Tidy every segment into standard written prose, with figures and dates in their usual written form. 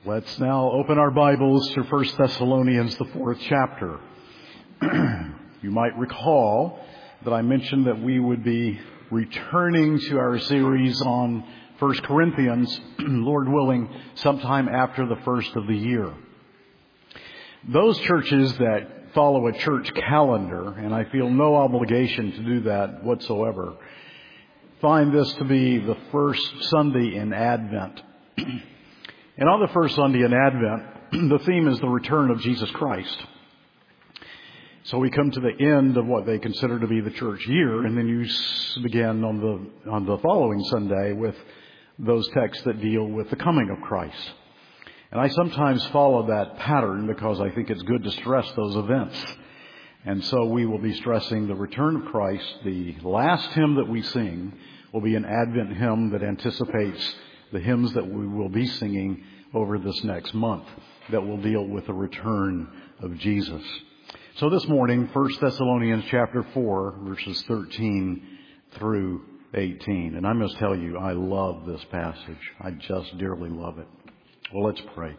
Let's now open our Bibles to 1 Thessalonians, the 4th chapter. You might recall that I mentioned that we would be returning to our series on 1 Corinthians, Lord willing, sometime after the first of the year. Those churches that follow a church calendar, and I feel no obligation to do that whatsoever, find this to be the first Sunday in Advent. And on the first Sunday in Advent, the theme is the return of Jesus Christ. So we come to the end of what they consider to be the church year, and then you begin on the following Sunday with those texts that deal with the coming of Christ. And I sometimes follow that pattern because I think it's good to stress those events. And so we will be stressing the return of Christ. The last hymn that we sing will be an Advent hymn that anticipates the hymns that we will be singing over this next month that will deal with the return of Jesus. So this morning, 1 Thessalonians chapter 4, verses 13 through 18. And I must tell you, I love this passage. I just dearly love it. Well, let's pray.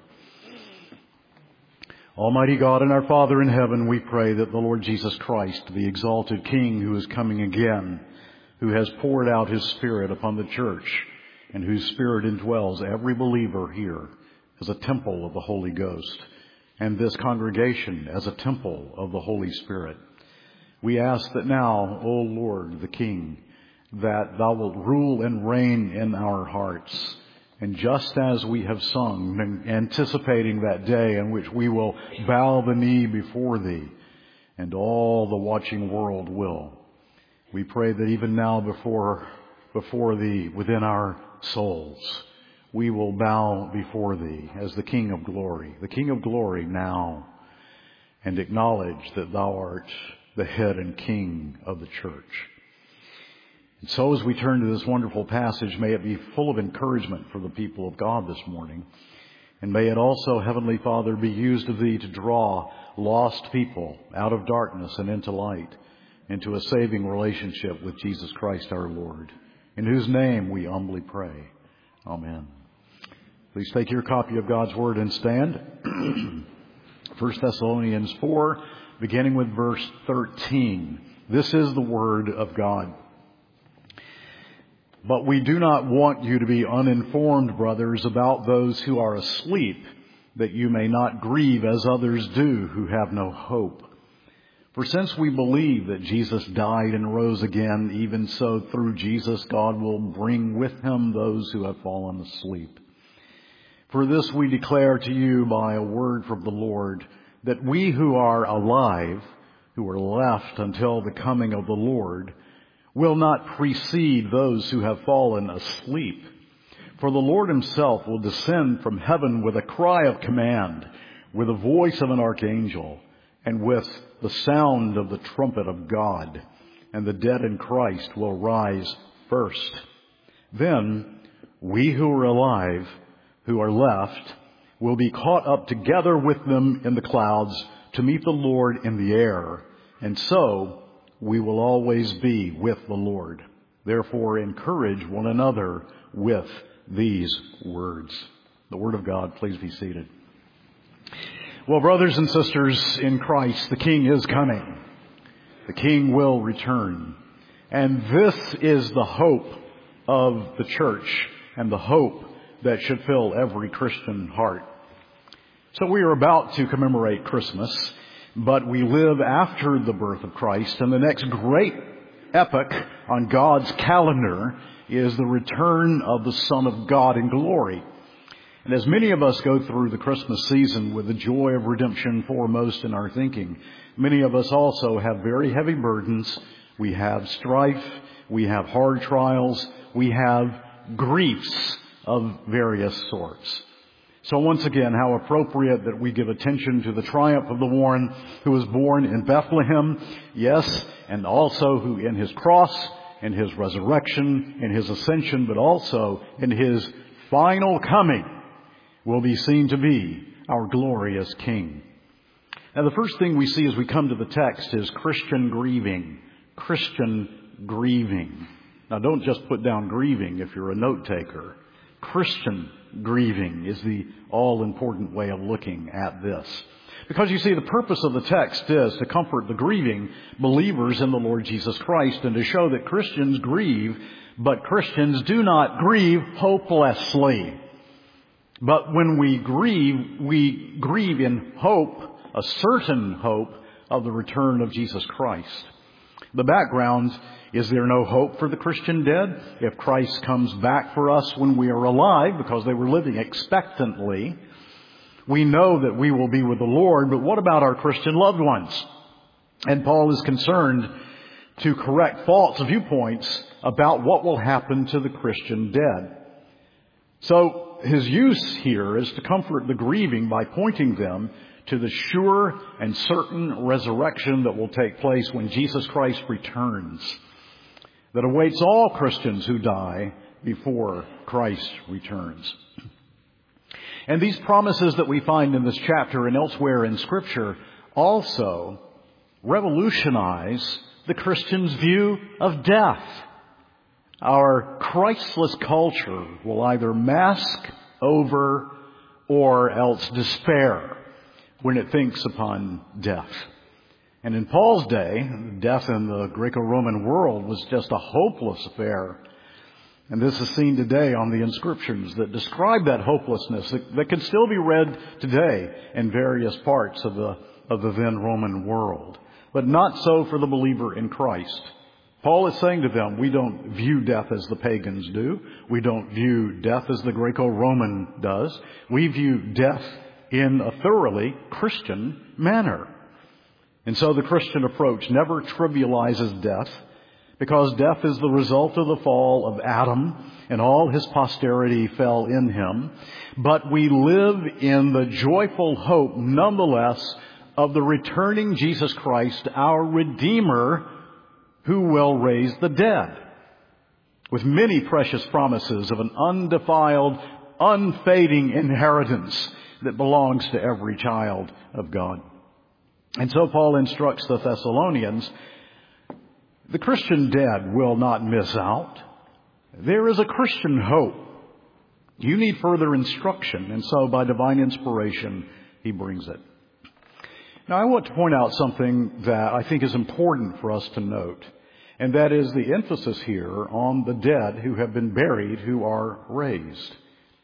Almighty God and our Father in heaven, we pray that the Lord Jesus Christ, the exalted King who is coming again, who has poured out His Spirit upon the church, and whose Spirit indwells every believer here as a temple of the Holy Ghost, and this congregation as a temple of the Holy Spirit. We ask that now, O Lord, the King, that Thou wilt rule and reign in our hearts. And just as we have sung, anticipating that day in which we will bow the knee before Thee, and all the watching world will, we pray that even now before Thee, within our souls, we will bow before Thee as the King of glory now, and acknowledge that Thou art the head and King of the church. And so as we turn to this wonderful passage, may it be full of encouragement for the people of God this morning. And may it also, Heavenly Father, be used of Thee to draw lost people out of darkness and into light, into a saving relationship with Jesus Christ our Lord, in whose name we humbly pray. Amen. Please take your copy of God's Word and stand. 1 Thessalonians 4, beginning with verse 13. This is the Word of God. But we do not want you to be uninformed, brothers, about those who are asleep, that you may not grieve as others do who have no hope. For since we believe that Jesus died and rose again, even so through Jesus God will bring with Him those who have fallen asleep. For this we declare to you by a word from the Lord, that we who are alive, who are left until the coming of the Lord, will not precede those who have fallen asleep. For the Lord Himself will descend from heaven with a cry of command, with the voice of an archangel, and with the sound of the trumpet of God, and the dead in Christ will rise first. Then we who are alive, who are left, will be caught up together with them in the clouds to meet the Lord in the air, and so we will always be with the Lord. Therefore, encourage one another with these words. The Word of God, please be seated. Well, brothers and sisters in Christ, the King is coming. The King will return. And this is the hope of the church and the hope that should fill every Christian heart. So we are about to commemorate Christmas, but we live after the birth of Christ, and the next great epoch on God's calendar is the return of the Son of God in glory. And as many of us go through the Christmas season with the joy of redemption foremost in our thinking, many of us also have very heavy burdens. We have strife. We have hard trials. We have griefs of various sorts. So once again, how appropriate that we give attention to the triumph of the one who was born in Bethlehem, yes, and also who in His cross, in His resurrection, in His ascension, but also in His final coming, will be seen to be our glorious King. Now, the first thing we see as we come to the text is Christian grieving. Christian grieving. Now, don't just put down grieving if you're a note taker. Christian grieving is the all-important way of looking at this. Because you see, the purpose of the text is to comfort the grieving believers in the Lord Jesus Christ and to show that Christians grieve, but Christians do not grieve hopelessly. But when we grieve in hope, a certain hope of the return of Jesus Christ. The background, is there no hope for the Christian dead? If Christ comes back for us when we are alive, because they were living expectantly, we know that we will be with the Lord, but what about our Christian loved ones? And Paul is concerned to correct false viewpoints about what will happen to the Christian dead. So his use here is to comfort the grieving by pointing them to the sure and certain resurrection that will take place when Jesus Christ returns, that awaits all Christians who die before Christ returns. And these promises that we find in this chapter and elsewhere in Scripture also revolutionize the Christian's view of death. Our Christless culture will either mask over or else despair when it thinks upon death. And in Paul's day, death in the Greco-Roman world was just a hopeless affair. And this is seen today on the inscriptions that describe that hopelessness that can still be read today in various parts of the then Roman world. But not so for the believer in Christ. Paul is saying to them, we don't view death as the pagans do. We don't view death as the Greco-Roman does. We view death in a thoroughly Christian manner. And so the Christian approach never trivializes death, because death is the result of the fall of Adam, and all his posterity fell in him. But we live in the joyful hope, nonetheless, of the returning Jesus Christ, our Redeemer, who will raise the dead, with many precious promises of an undefiled, unfading inheritance that belongs to every child of God. And so Paul instructs the Thessalonians, the Christian dead will not miss out. There is a Christian hope. You need further instruction, and so by divine inspiration, he brings it. Now, I want to point out something that I think is important for us to note, and that is the emphasis here on the dead who have been buried, who are raised.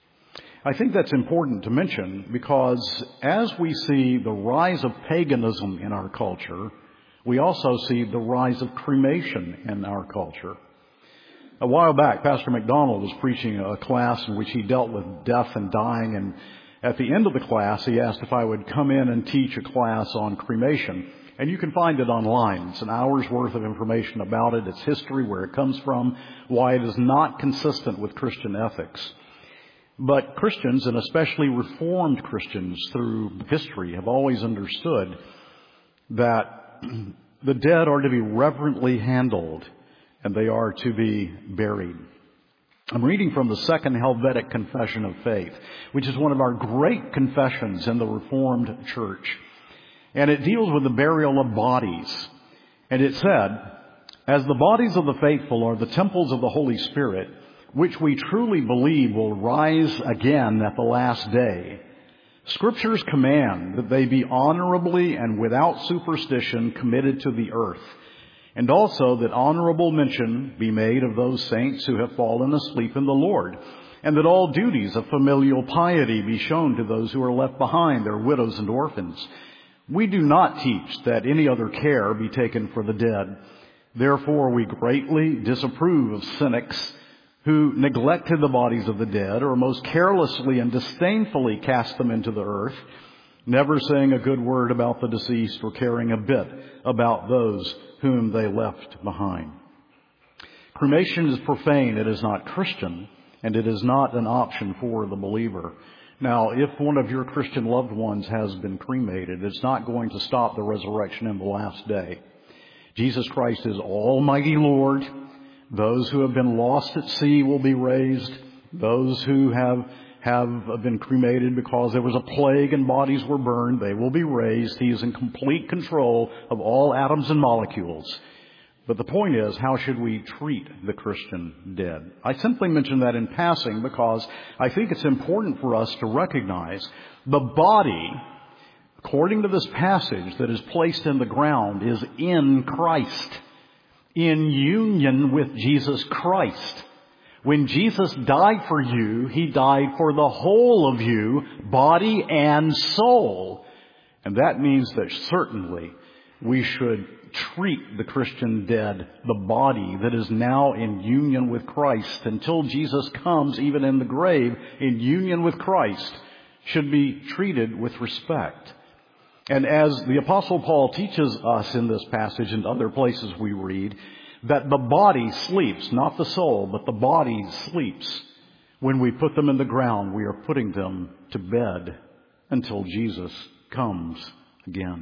I think that's important to mention because as we see the rise of paganism in our culture, we also see the rise of cremation in our culture. A while back, Pastor McDonald was preaching a class in which he dealt with death and dying, and at the end of the class, he asked if I would come in and teach a class on cremation. And you can find it online. It's an hour's worth of information about it, its history, where it comes from, why it is not consistent with Christian ethics. But Christians, and especially Reformed Christians through history, have always understood that the dead are to be reverently handled and they are to be buried. I'm reading from the Second Helvetic Confession of Faith, which is one of our great confessions in the Reformed Church. And it deals with the burial of bodies. And it said, as the bodies of the faithful are the temples of the Holy Spirit, which we truly believe will rise again at the last day, Scriptures command that they be honorably and without superstition committed to the earth, and also that honorable mention be made of those saints who have fallen asleep in the Lord, and that all duties of familial piety be shown to those who are left behind, their widows and orphans. We do not teach that any other care be taken for the dead. Therefore, we greatly disapprove of cynics who neglected the bodies of the dead, or most carelessly and disdainfully cast them into the earth, never saying a good word about the deceased or caring a bit about those whom they left behind. Cremation is profane, it is not Christian, and it is not an option for the believer. Now, if one of your Christian loved ones has been cremated, it's not going to stop the resurrection in the last day. Jesus Christ is Almighty Lord. Those who have been lost at sea will be raised. Those who have been cremated because there was a plague and bodies were burned, they will be raised. He is in complete control of all atoms and molecules. But the point is, how should we treat the Christian dead? I simply mention that in passing because I think it's important for us to recognize the body, according to this passage, that is placed in the ground is in Christ, in union with Jesus Christ. When Jesus died for you, He died for the whole of you, body and soul. And that means that certainly we should treat the Christian dead, the body that is now in union with Christ until Jesus comes, even in the grave, in union with Christ, should be treated with respect. And as the Apostle Paul teaches us in this passage and other places we read, that the body sleeps, not the soul, but the body sleeps. When we put them in the ground, we are putting them to bed until Jesus comes again.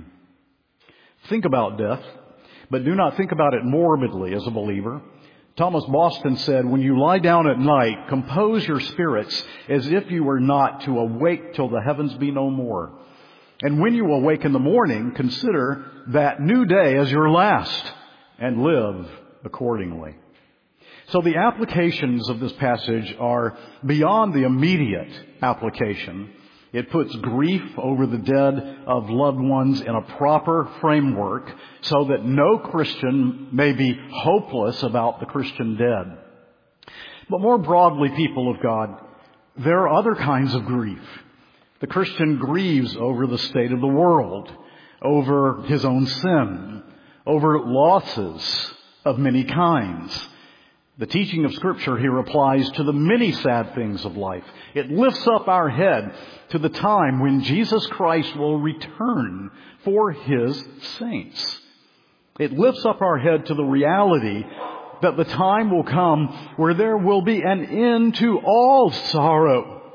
Think about death, but do not think about it morbidly as a believer. Thomas Boston said, when you lie down at night, compose your spirits as if you were not to awake till the heavens be no more. And when you awake in the morning, consider that new day as your last and live accordingly. So the applications of this passage are beyond the immediate application. It puts grief over the dead of loved ones in a proper framework so that no Christian may be hopeless about the Christian dead. But more broadly, people of God, there are other kinds of grief. The Christian grieves over the state of the world, over his own sin, over losses of many kinds. The teaching of Scripture here applies to the many sad things of life. It lifts up our head to the time when Jesus Christ will return for His saints. It lifts up our head to the reality that the time will come where there will be an end to all sorrow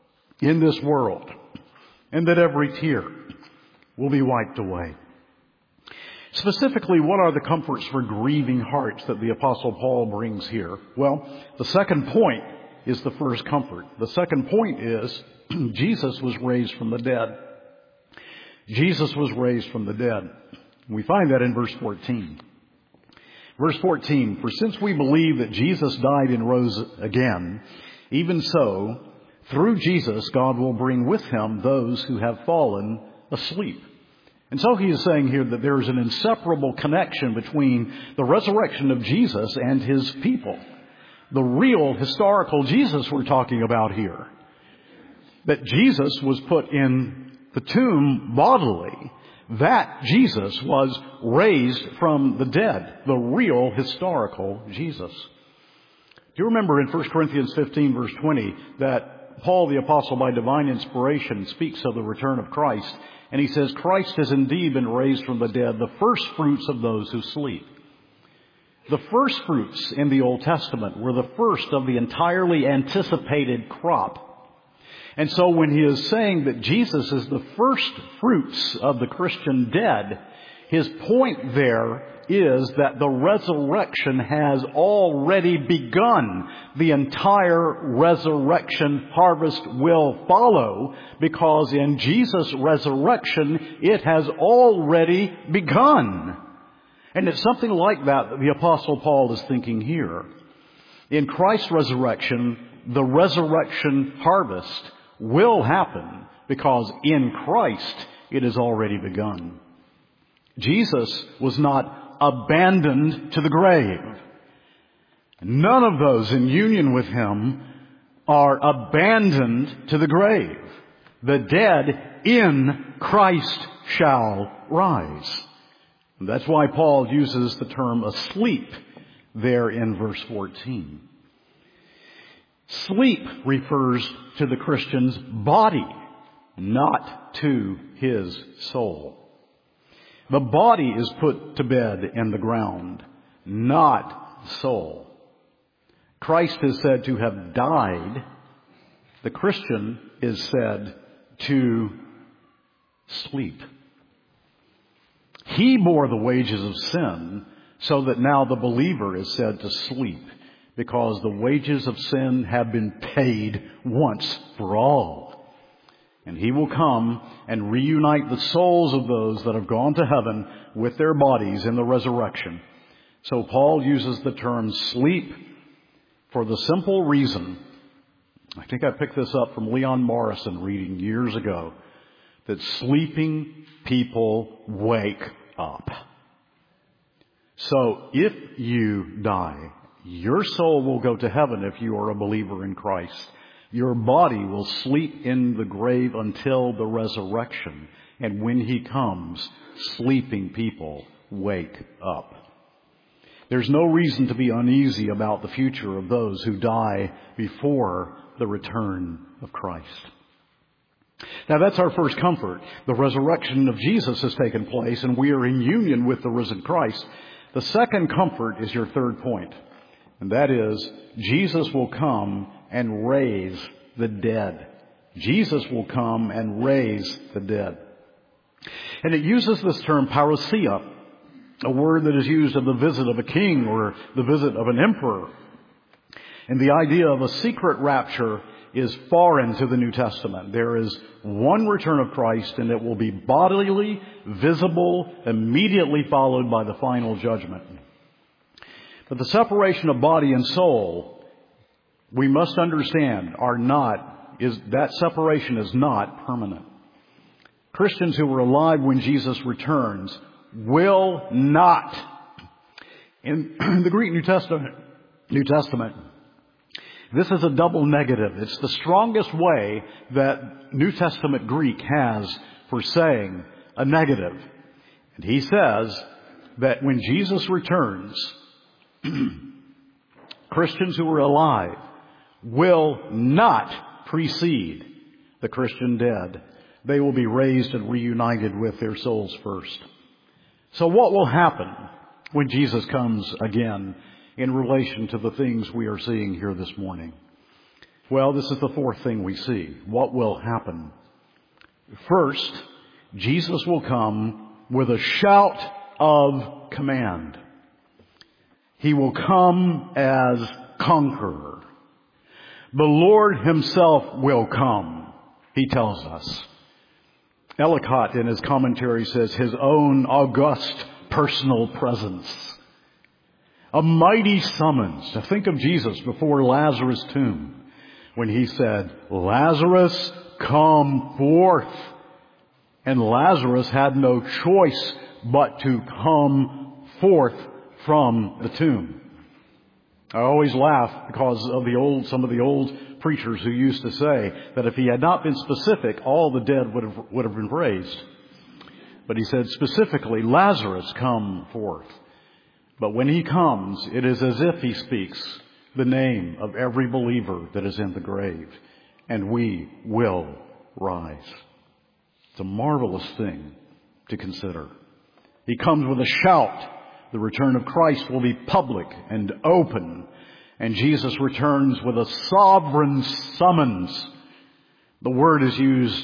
in this world, and that every tear will be wiped away. Specifically, what are the comforts for grieving hearts that the Apostle Paul brings here? Well, the second point is the first comfort. The second point is Jesus was raised from the dead. Jesus was raised from the dead. We find that in verse 14. Verse 14, for since we believe that Jesus died and rose again, even so, through Jesus, God will bring with Him those who have fallen asleep. And so he is saying here that there is an inseparable connection between the resurrection of Jesus and His people. The real historical Jesus we're talking about here. That Jesus was put in the tomb bodily. That Jesus was raised from the dead. The real historical Jesus. Do you remember in 1 Corinthians 15 verse 20 that Paul the Apostle by divine inspiration speaks of the return of Christ? And he says, Christ has indeed been raised from the dead, the first fruits of those who sleep. The first fruits in the Old Testament were the first of the entirely anticipated crop. And so when he is saying that Jesus is the first fruits of the Christian dead, his point there is that the resurrection has already begun. The entire resurrection harvest will follow because in Jesus' resurrection it has already begun. And it's something like that the Apostle Paul is thinking here. In Christ's resurrection, the resurrection harvest will happen because in Christ it has already begun. Jesus was not abandoned to the grave. None of those in union with Him are abandoned to the grave. The dead in Christ shall rise. And that's why Paul uses the term asleep there in verse 14. Sleep refers to the Christian's body, not to his soul. The body is put to bed in the ground, not the soul. Christ is said to have died. The Christian is said to sleep. He bore the wages of sin so that now the believer is said to sleep because the wages of sin have been paid once for all. And He will come and reunite the souls of those that have gone to heaven with their bodies in the resurrection. So Paul uses the term sleep for the simple reason, I think I picked this up from Leon Morrison reading years ago, that sleeping people wake up. So if you die, your soul will go to heaven if you are a believer in Christ. Your body will sleep in the grave until the resurrection. And when He comes, sleeping people wake up. There's no reason to be uneasy about the future of those who die before the return of Christ. Now that's our first comfort. The resurrection of Jesus has taken place and we are in union with the risen Christ. The second comfort is your third point. And that is, Jesus will come and raise the dead. Jesus will come and raise the dead. And it uses this term parousia, a word that is used of the visit of a king or the visit of an emperor. And the idea of a secret rapture is foreign to the New Testament. There is one return of Christ, and it will be bodily, visible, immediately followed by the final judgment. But the separation of body and soul, we must understand, that separation is not permanent. Christians who were alive when Jesus returns will not. In the Greek New Testament, this is a double negative. It's the strongest way that New Testament Greek has for saying a negative. And he says that when Jesus returns, Christians who are alive will not precede the Christian dead. They will be raised and reunited with their souls first. So what will happen when Jesus comes again in relation to the things we are seeing here this morning? Well, this is the fourth thing we see. What will happen? First, Jesus will come with a shout of command. He will come as conqueror. The Lord Himself will come, He tells us. Ellicott in his commentary says His own august personal presence. A mighty summons. To think of Jesus before Lazarus' tomb when He said, "Lazarus, come forth." And Lazarus had no choice but to come forth from the tomb. I always laugh because of some of the old preachers who used to say that if He had not been specific, all the dead would have been raised. But He said specifically, "Lazarus, come forth." But when He comes, it is as if He speaks the name of every believer that is in the grave, and we will rise. It's a marvelous thing to consider. He comes with a shout. The return of Christ will be public and open, and Jesus returns with a sovereign summons. The word is used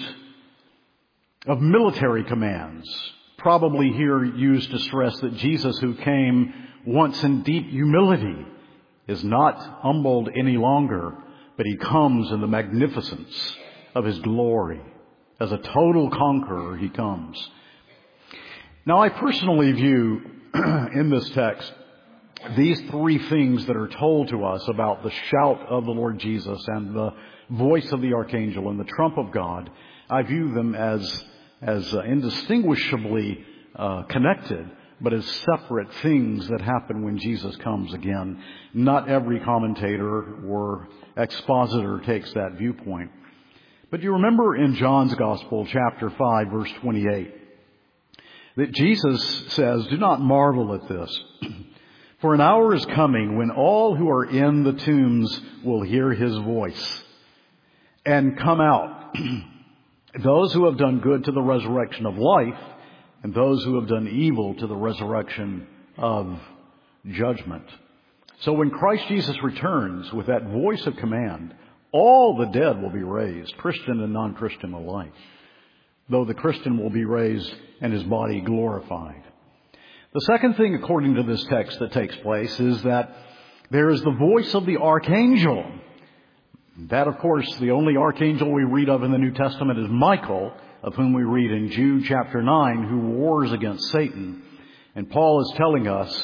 of military commands, probably here used to stress that Jesus, who came once in deep humility, is not humbled any longer, but He comes in the magnificence of His glory. As a total conqueror, He comes. Now, I personally view in this text these three things that are told to us about the shout of the Lord Jesus and the voice of the archangel and the trump of God. I view them as indistinguishably connected, but as separate things that happen when Jesus comes again. Not every commentator or expositor takes that viewpoint. But you remember in John's Gospel, chapter 5, verse 28, that Jesus says, "Do not marvel at this, for an hour is coming when all who are in the tombs will hear His voice and come out. Those who have done good to the resurrection of life, and those who have done evil to the resurrection of judgment." So when Christ Jesus returns with that voice of command, all the dead will be raised, Christian and non-Christian alike, though the Christian will be raised and his body glorified. The second thing, according to this text, that takes place is that there is the voice of the archangel. That, of course, the only archangel we read of in the New Testament is Michael, of whom we read in Jude chapter 9, who wars against Satan. And Paul is telling us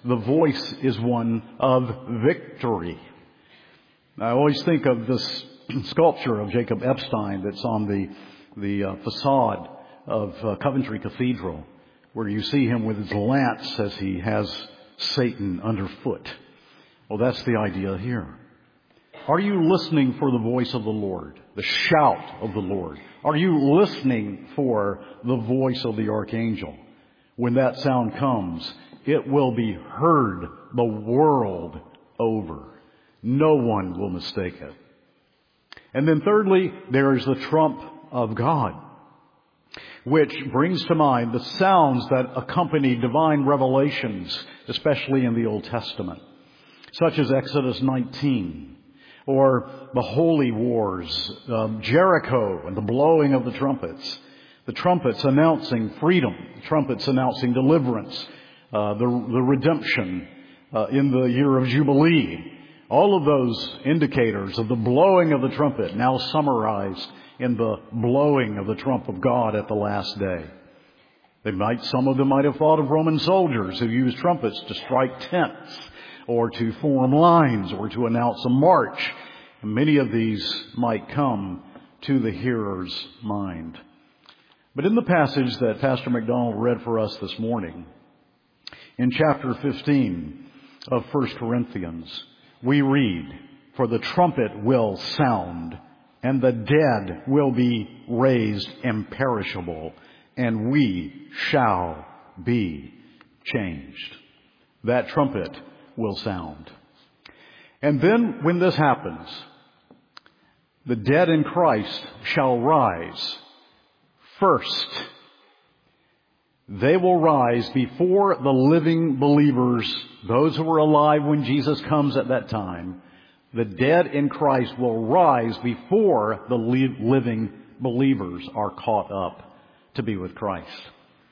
the voice is one of victory. I always think of this sculpture of Jacob Epstein that's on the facade of Coventry Cathedral, where you see him with his lance as he has Satan underfoot. Well, that's the idea here. Are you listening for the voice of the Lord, the shout of the Lord? Are you listening for the voice of the archangel? When that sound comes, it will be heard the world over. No one will mistake it. And then thirdly, there is the trump of God, which brings to mind the sounds that accompany divine revelations, especially in the Old Testament, such as Exodus 19, or the holy wars, Jericho and the blowing of the trumpets announcing freedom, the trumpets announcing deliverance, the redemption in the year of Jubilee. All of those indicators of the blowing of the trumpet now summarized in the blowing of the trump of God at the last day. Some of them might have thought of Roman soldiers who used trumpets to strike tents or to form lines or to announce a march. And many of these might come to the hearer's mind. But in the passage that Pastor McDonald read for us this morning, in chapter 15 of 1 Corinthians, we read, "For the trumpet will sound, and the dead will be raised imperishable, and we shall be changed." That trumpet will sound. And then when this happens, the dead in Christ shall rise first. They will rise before the living believers, those who were alive when Jesus comes at that time. The dead in Christ will rise before the living believers are caught up to be with Christ.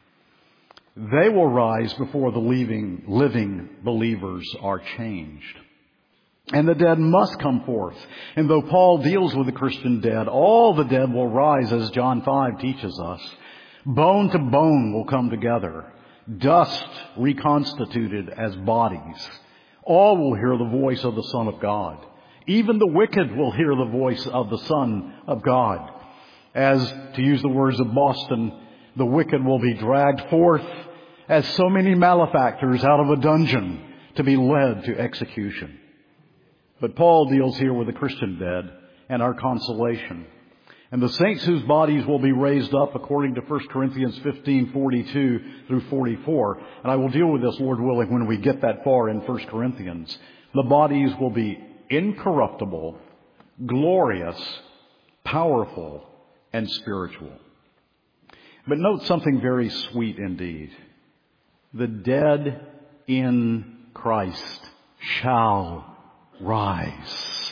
They will rise before the living believers are changed. And the dead must come forth. And though Paul deals with the Christian dead, all the dead will rise, as John 5 teaches us. Bone to bone will come together. Dust reconstituted as bodies. All will hear the voice of the Son of God. Even the wicked will hear the voice of the Son of God. As, to use the words of Boston, the wicked will be dragged forth as so many malefactors out of a dungeon to be led to execution. But Paul deals here with the Christian dead and our consolation. And the saints whose bodies will be raised up according to 1 Corinthians 15:42 through 44. And I will deal with this, Lord willing, when we get that far in 1 Corinthians. The bodies will be incorruptible, glorious, powerful, and spiritual. But note something very sweet indeed. The dead in Christ shall rise.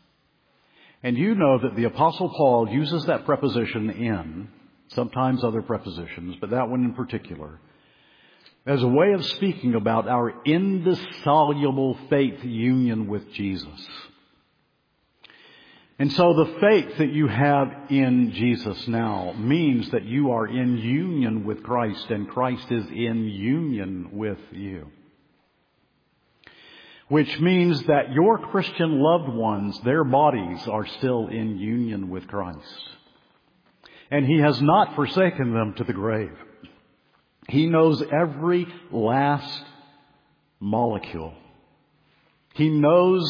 And you know that the Apostle Paul uses that preposition in, sometimes other prepositions, but that one in particular, as a way of speaking about our indissoluble faith union with Jesus. And so the faith that you have in Jesus now means that you are in union with Christ, and Christ is in union with you. Which means that your Christian loved ones, their bodies are still in union with Christ. And He has not forsaken them to the grave. He knows every last molecule. He knows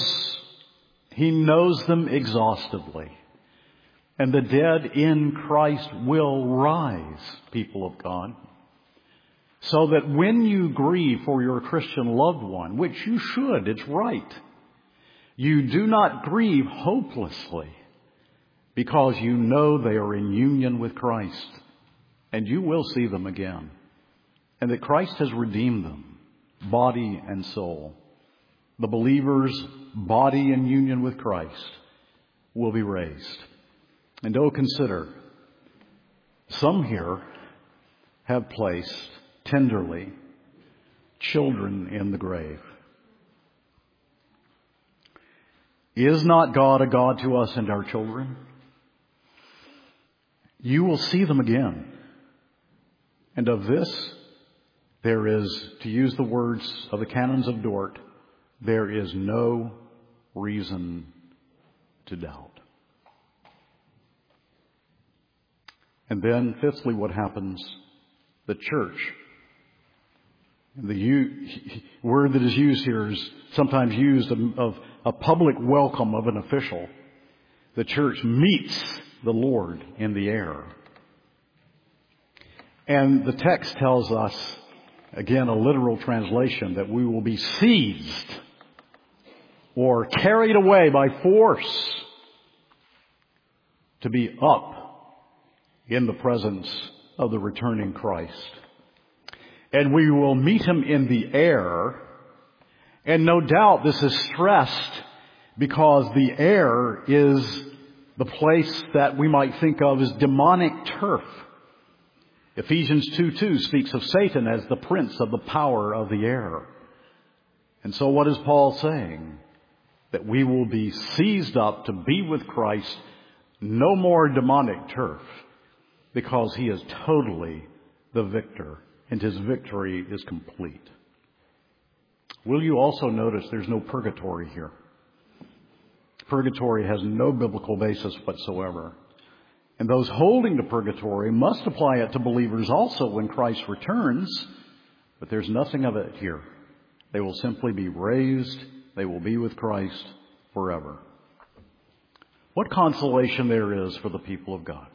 them exhaustively. And the dead in Christ will rise, people of God. So that when you grieve for your Christian loved one, which you should, it's right, you do not grieve hopelessly, because you know they are in union with Christ, and you will see them again, and that Christ has redeemed them, body and soul. The believer's body in union with Christ will be raised. And oh, consider, some here have placed tenderly children in the grave. Is not God a God to us and our children? You will see them again. And of this There is, to use the words of the Canons of Dort, there is no reason to doubt. And then, fifthly, what happens? The church. The word that is used here is sometimes used of a public welcome of an official. The church meets the Lord in the air. And the text tells us, again, a literal translation, that we will be seized or carried away by force to be up in the presence of the returning Christ. And we will meet Him in the air. And no doubt this is stressed because the air is the place that we might think of as demonic turf. Ephesians 2:2 speaks of Satan as the prince of the power of the air. And so what is Paul saying? That we will be seized up to be with Christ, no more demonic turf, because He is totally the victor, and His victory is complete. Will you also notice there's no purgatory here? Purgatory has no biblical basis whatsoever. And those holding to purgatory must apply it to believers also when Christ returns, but there's nothing of it here. They will simply be raised. They will be with Christ forever. What consolation there is for the people of God.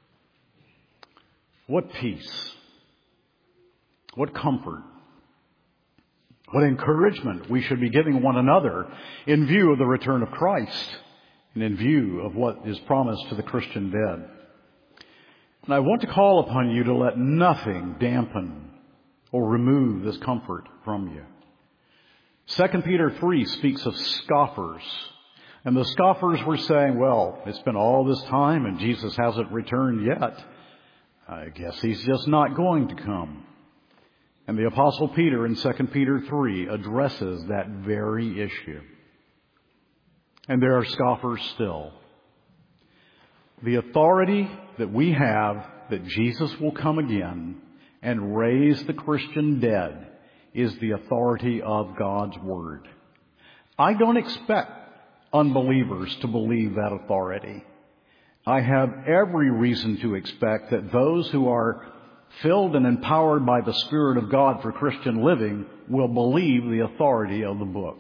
What peace. What comfort. What encouragement we should be giving one another in view of the return of Christ and in view of what is promised to the Christian dead. And I want to call upon you to let nothing dampen or remove this comfort from you. 2 Peter 3 speaks of scoffers. And the scoffers were saying, well, it's been all this time and Jesus hasn't returned yet. I guess He's just not going to come. And the Apostle Peter in 2 Peter 3 addresses that very issue. And there are scoffers still. The authority that we have that Jesus will come again and raise the Christian dead is the authority of God's Word. I don't expect unbelievers to believe that authority. I have every reason to expect that those who are filled and empowered by the Spirit of God for Christian living will believe the authority of the book.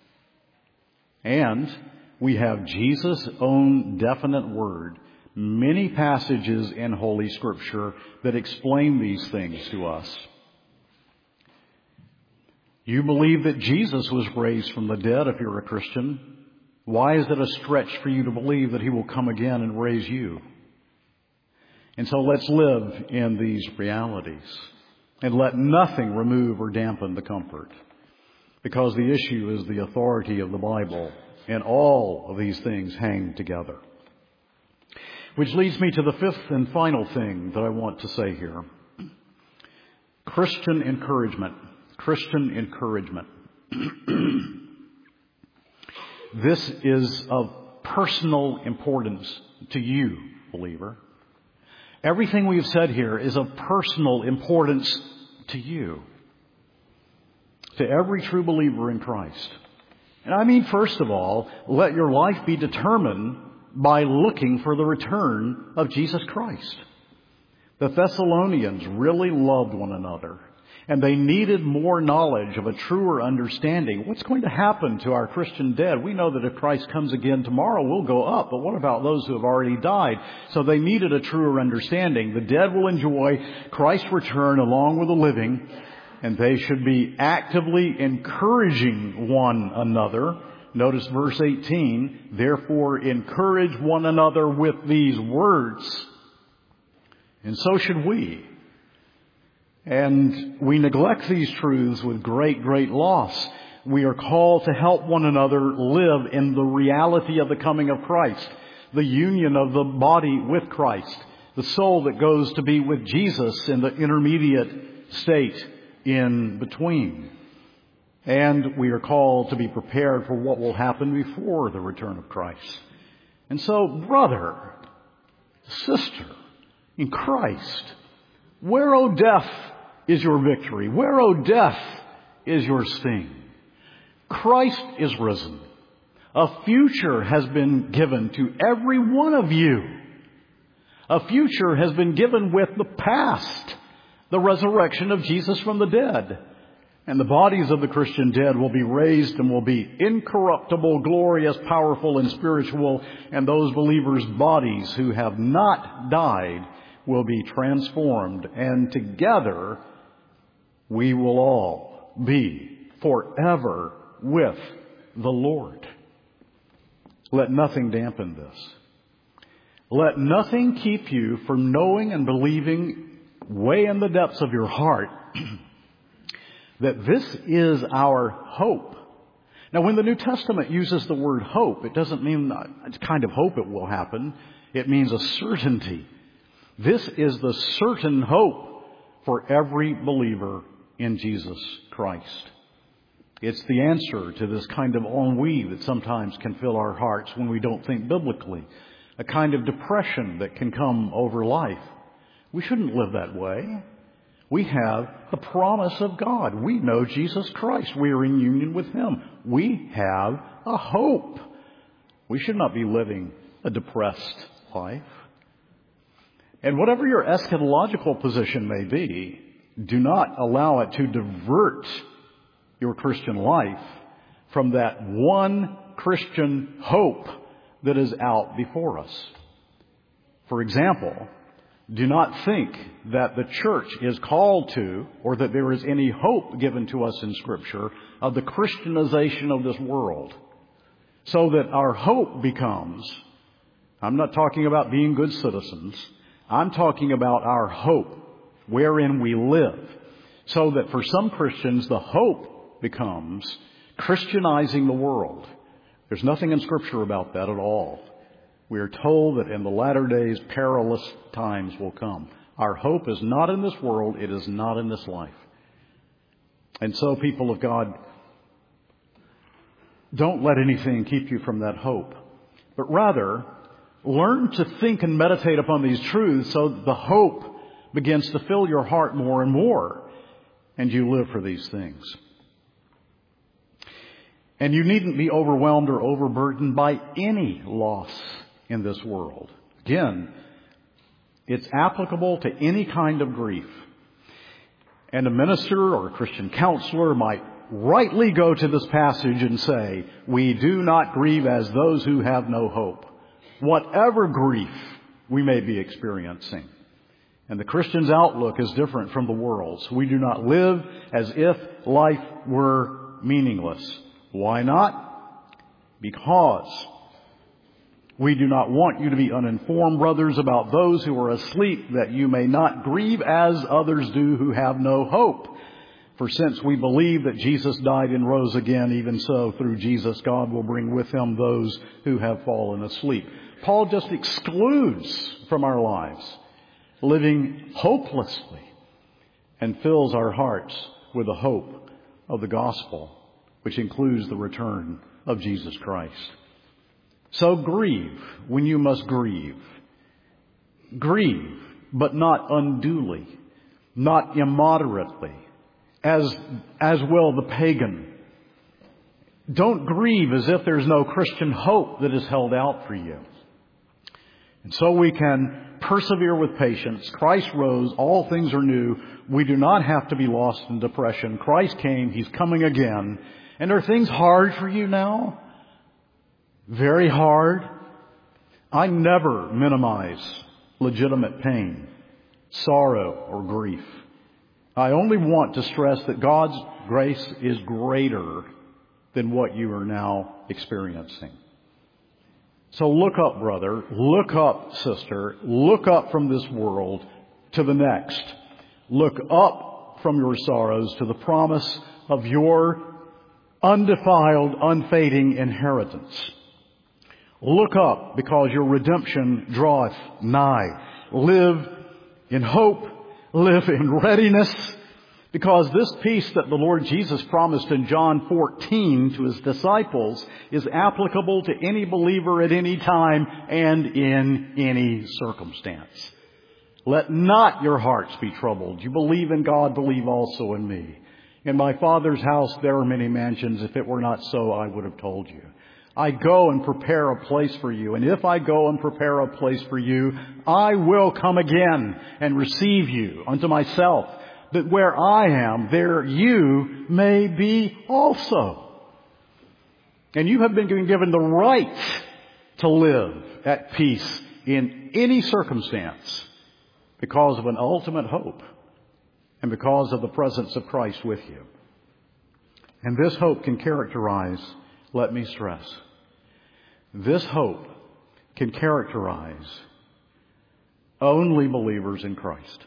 And we have Jesus' own definite word, many passages in Holy Scripture that explain these things to us. You believe that Jesus was raised from the dead if you're a Christian. Why is it a stretch for you to believe that He will come again and raise you? And so let's live in these realities and let nothing remove or dampen the comfort, because the issue is the authority of the Bible, and all of these things hang together. Which leads me to the fifth and final thing that I want to say here. Christian encouragement. Christian encouragement. This is of personal importance to you, believer. Everything we've said here is of personal importance to you, to every true believer in Christ. And I mean, first of all, let your life be determined by looking for the return of Jesus Christ. The Thessalonians really loved one another, and they needed more knowledge of a truer understanding. What's going to happen to our Christian dead? We know that if Christ comes again tomorrow, we'll go up. But what about those who have already died? So they needed a truer understanding. The dead will enjoy Christ's return along with the living, and they should be actively encouraging one another. Notice verse 18, therefore encourage one another with these words. And so should we. And we neglect these truths with great, great loss. We are called to help one another live in the reality of the coming of Christ, the union of the body with Christ, the soul that goes to be with Jesus in the intermediate state in between. And we are called to be prepared for what will happen before the return of Christ. And so, brother, sister, in Christ, where, O deaf, is your victory? Where, O death, is your sting? Christ is risen. A future has been given to every one of you. A future has been given with the past, the resurrection of Jesus from the dead. And the bodies of the Christian dead will be raised and will be incorruptible, glorious, powerful, and spiritual. And those believers' bodies who have not died will be transformed. And together we will all be forever with the Lord. Let nothing dampen this. Let nothing keep you from knowing and believing way in the depths of your heart that this is our hope. Now, when the New Testament uses the word hope, it doesn't mean it's kind of hope it will happen. It means a certainty. This is the certain hope for every believer in Jesus Christ. It's the answer to this kind of ennui that sometimes can fill our hearts when we don't think biblically. A kind of depression that can come over life. We shouldn't live that way. We have the promise of God. We know Jesus Christ. We are in union with Him. We have a hope. We should not be living a depressed life. And whatever your eschatological position may be, do not allow it to divert your Christian life from that one Christian hope that is out before us. For example, do not think that the church is called to, or that there is any hope given to us in Scripture, of the Christianization of this world. So that our hope becomes, I'm not talking about being good citizens, I'm talking about our hope, wherein we live. So that for some Christians, the hope becomes Christianizing the world. There's nothing in Scripture about that at all. We are told that in the latter days, perilous times will come. Our hope is not in this world. It is not in this life. And so, people of God, don't let anything keep you from that hope. But rather, learn to think and meditate upon these truths so that the hope begins to fill your heart more and more. And you live for these things. And you needn't be overwhelmed or overburdened by any loss in this world. Again, it's applicable to any kind of grief. And a minister or a Christian counselor might rightly go to this passage and say, we do not grieve as those who have no hope, whatever grief we may be experiencing. And the Christian's outlook is different from the world's. We do not live as if life were meaningless. Why not? Because we do not want you to be uninformed, brothers, about those who are asleep, that you may not grieve as others do who have no hope. For since we believe that Jesus died and rose again, even so through Jesus God will bring with Him those who have fallen asleep. Paul just excludes from our lives living hopelessly and fills our hearts with the hope of the gospel, which includes the return of Jesus Christ. So grieve when you must grieve. Grieve, but not unduly, not immoderately, as will the pagan. Don't grieve as if there's no Christian hope that is held out for you. And so we can persevere with patience. Christ rose, all things are new. We do not have to be lost in depression. Christ came, He's coming again. And are things hard for you now? Very hard? I never minimize legitimate pain, sorrow, or grief. I only want to stress that God's grace is greater than what you are now experiencing. So look up, brother. Look up, sister. Look up from this world to the next. Look up from your sorrows to the promise of your undefiled, unfading inheritance. Look up, because your redemption draweth nigh. Live in hope. Live in readiness. Because this peace that the Lord Jesus promised in John 14 to His disciples is applicable to any believer at any time and in any circumstance. Let not your hearts be troubled. You believe in God, believe also in me. In my Father's house there are many mansions. If it were not so, I would have told you. I go and prepare a place for you. And if I go and prepare a place for you, I will come again and receive you unto myself, that where I am, there you may be also. And you have been given the right to live at peace in any circumstance because of an ultimate hope and because of the presence of Christ with you. And this hope can characterize, let me stress, this hope can characterize only believers in Christ.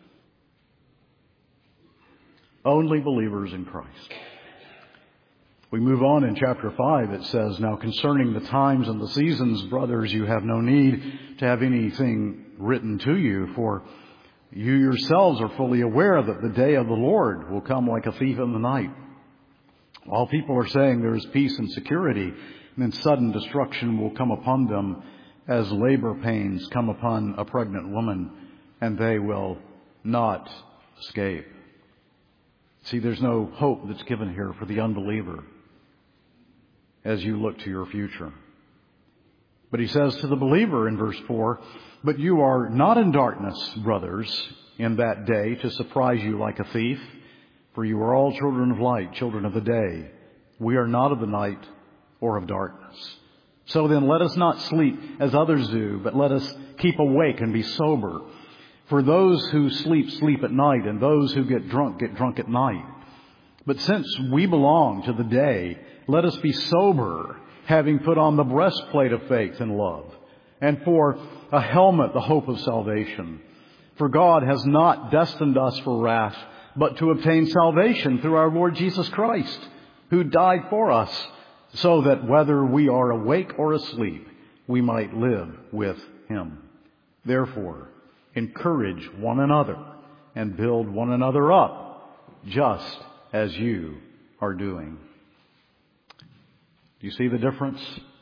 Only believers in Christ. We move on in chapter 5. It says, now concerning the times and the seasons, brothers, you have no need to have anything written to you, for you yourselves are fully aware that the day of the Lord will come like a thief in the night. All people are saying there is peace and security, and then sudden destruction will come upon them as labor pains come upon a pregnant woman, and they will not escape. See, there's no hope that's given here for the unbeliever as you look to your future. But he says to the believer in verse 4, but you are not in darkness, brothers, in that day to surprise you like a thief, for you are all children of light, children of the day. We are not of the night or of darkness. So then let us not sleep as others do, but let us keep awake and be sober. For those who sleep, sleep at night, and those who get drunk at night. But since we belong to the day, let us be sober, having put on the breastplate of faith and love, and for a helmet, the hope of salvation. For God has not destined us for wrath, but to obtain salvation through our Lord Jesus Christ, who died for us, so that whether we are awake or asleep, we might live with him. Therefore, encourage one another and build one another up, just as you are doing. Do you see the difference?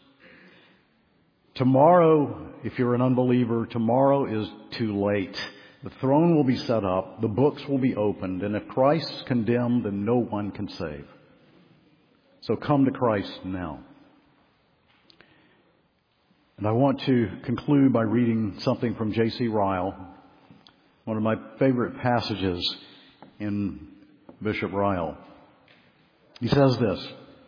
Tomorrow, if you're an unbeliever, tomorrow is too late. The throne will be set up, the books will be opened, and if Christ's condemned, then no one can save. So come to Christ now. And I want to conclude by reading something from J.C. Ryle, one of my favorite passages in Bishop Ryle. He says this,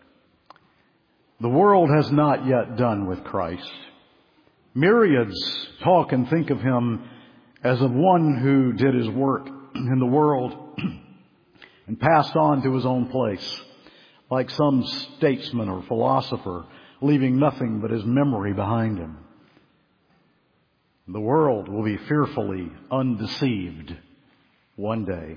the world has not yet done with Christ. Myriads talk and think of him as of one who did his work in the world and passed on to his own place, like some statesman or philosopher, leaving nothing but his memory behind him. The world will be fearfully undeceived one day.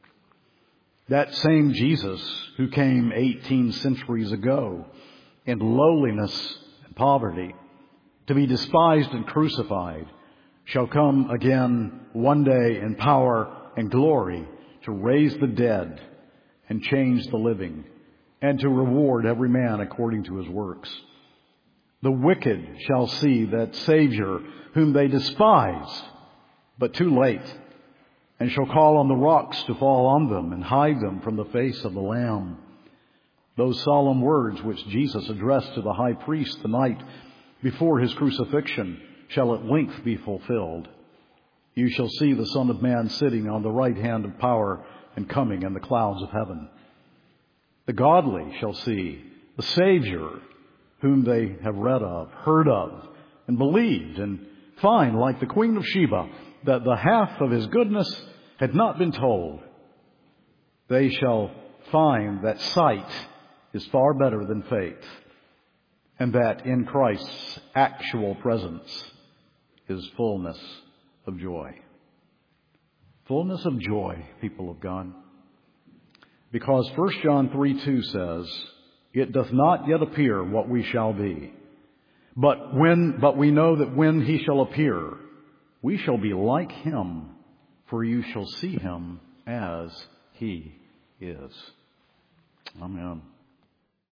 That same Jesus who came 18 centuries ago in lowliness and poverty, to be despised and crucified, shall come again one day in power and glory to raise the dead and change the living, and to reward every man according to his works. The wicked shall see that Savior whom they despised, but too late, and shall call on the rocks to fall on them and hide them from the face of the Lamb. Those solemn words which Jesus addressed to the high priest the night before his crucifixion shall at length be fulfilled. You shall see the Son of Man sitting on the right hand of power and coming in the clouds of heaven. The godly shall see the Savior whom they have read of, heard of, and believed, and find, like the Queen of Sheba, that the half of his goodness had not been told. They shall find that sight is far better than faith, and that in Christ's actual presence is fullness of joy. Fullness of joy, people of God. Because 1 John 3:2 says, it doth not yet appear what we shall be. But we know that when he shall appear, we shall be like him, for you shall see him as he is. Amen.